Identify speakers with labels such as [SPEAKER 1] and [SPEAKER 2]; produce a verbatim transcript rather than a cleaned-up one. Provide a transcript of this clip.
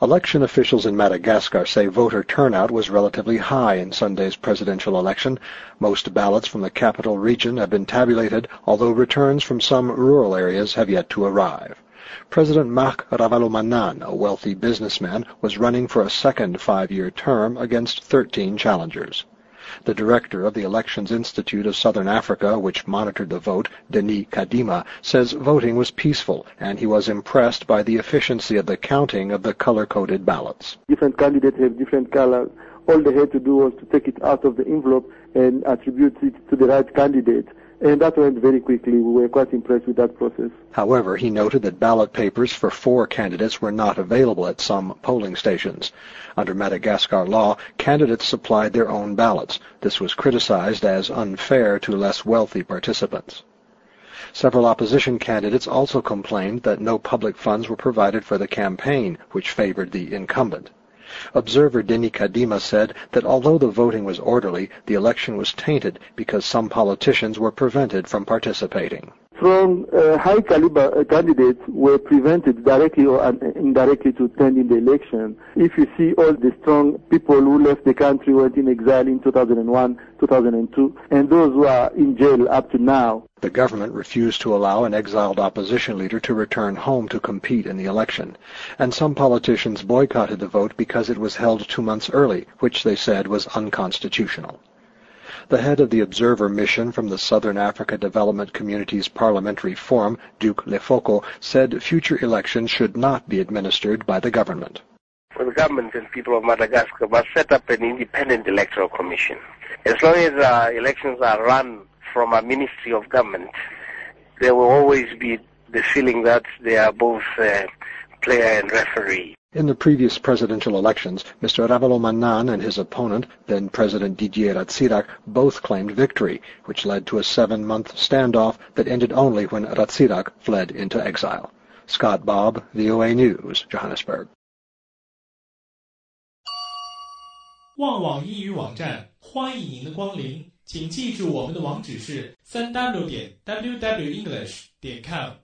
[SPEAKER 1] Election officials in Madagascar say voter turnout was relatively high in Sunday's presidential election. Most ballots from the capital region have been tabulated, although returns from some rural areas have yet to arrive. President Marc Ravalomanana, a wealthy businessman, was running for a second five-year term against thirteen challengers. The director of the Elections Institute of Southern Africa, which monitored the vote, Denis Kadima, says voting was peaceful, and he was impressed by the efficiency of the counting of the color-coded ballots.
[SPEAKER 2] Different candidates have different colors. All they had to do was to take it out of the envelope and attribute it to the right candidate. And that went very quickly. We were quite impressed with that process.
[SPEAKER 1] However, he noted that ballot papers for four candidates were not available at some polling stations. Under Madagascar law, candidates supplied their own ballots. This was criticized as unfair to less wealthy participants. Several opposition candidates also complained that no public funds were provided for the campaign, which favored the incumbent. Observer Denis Kadima said that although the voting was orderly, the election was tainted because some politicians were prevented from participating.
[SPEAKER 2] Strong, uh, high-caliber uh, candidates were prevented directly or indirectly to attend in the election. If you see all the strong people who left the country, went in exile in two thousand one, two thousand two, and those who are in jail up to now.
[SPEAKER 1] The government refused to allow an exiled opposition leader to return home to compete in the election, and some politicians boycotted the vote because it was held two months early, which they said was unconstitutional. The head of the observer mission from the Southern Africa Development Community's Parliamentary Forum, Duke Lefoko, said future elections should not be administered by the government.
[SPEAKER 3] Well, the government and people of Madagascar must set up an independent electoral commission. As long as uh, elections are run from a ministry of government, there will always be the feeling that they are both uh, player and referee.
[SPEAKER 1] In the previous presidential elections, Mister Ravalomanana and his opponent, then President Didier Ratsirach, both claimed victory, which led to a seven-month standoff that ended only when Ratsirach fled into exile. Scott Bobb, V O A News, Johannesburg.
[SPEAKER 4] 旺网英语网站，欢迎您的光临，请记住我们的网址是 三 w 点 w w english 点 com。